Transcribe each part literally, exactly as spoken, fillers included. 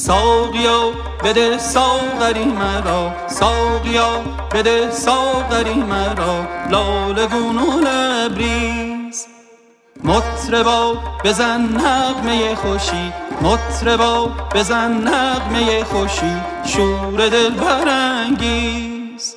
ساقیا بده ساغری مرا، ساقیا بده ساغری مرا، لاله گون و لبریز. مطربا بزن نغمه خوشی، مطربا بزن نغمه خوشی، شور دل برانگیز.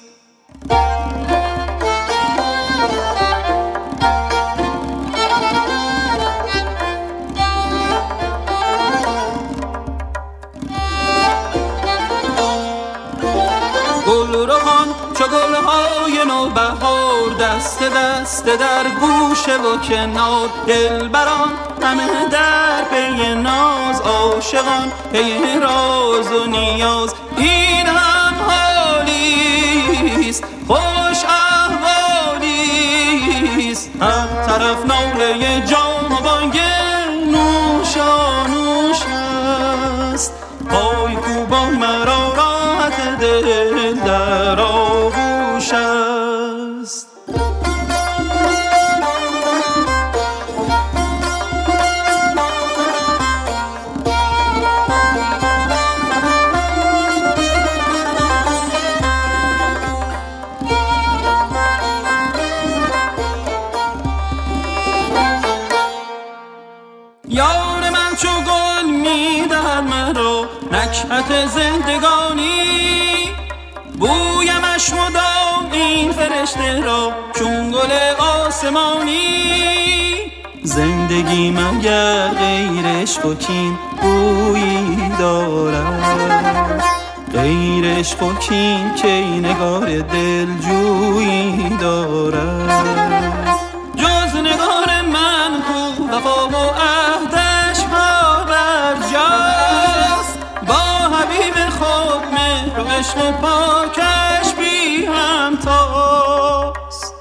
گلرخان چو گلهای نوبهار، دست دست در گوشه و کنار، دلبران همه در پی ناز، عاشقان پی راز و نیاز. این هم حالیست خوش احوالیست، هر طرف ناله جام و بانگ نوشانوش است. پای کوبان مرا راحت دل در آغوش است. یار من چو گل میدهد مرا نکهت زندگانی، بویمش مدام این فرشته را چون گل آسمانی. زندگی مگر غیر عشق و کین بویی دارد، غیر عشق و کین کی نگار دلجویی دارد. جز نگار من کو وفا و عهدش پابرجاست، با حبیب خود مهر و عشق پاکش بی همتاست.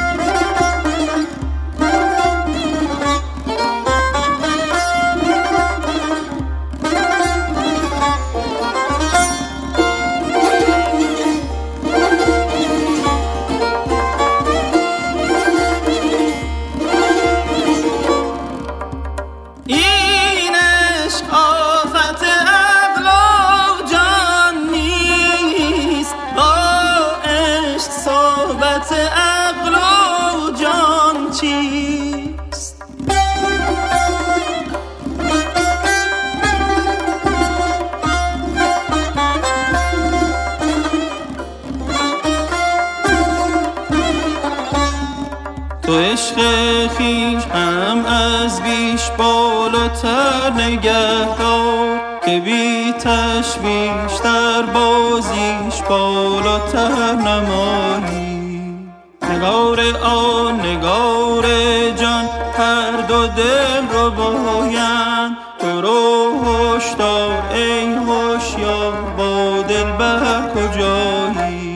این عشق آفت عقل و جان نیست، با عشق صحبت عقل و جان چیست؟ تو عشق خویش هم از بیش بالاتر نگهدار، که بی تشویش در بازیش بالاتر نمایی. نگار آن نگار جان هر دو دل رو باین، تو رو هشدار ای هوشیار با دلبر کجایی.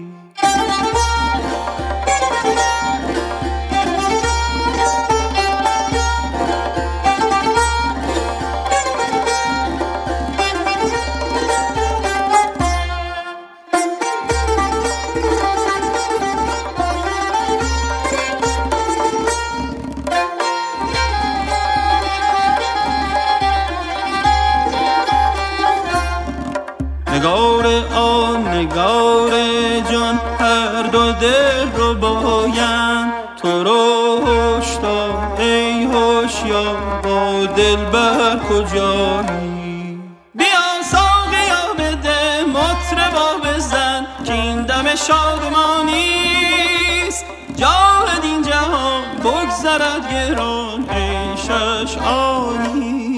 نگار آن نگار جان هر دو دل رو باین، تو رو هشدار ای هوشیار با دلبر کجایی. بیا ساقیا بده مطربا بزن کاین دم شادمانیست، جاهد این جهان بگذرد گران عیشش عالی.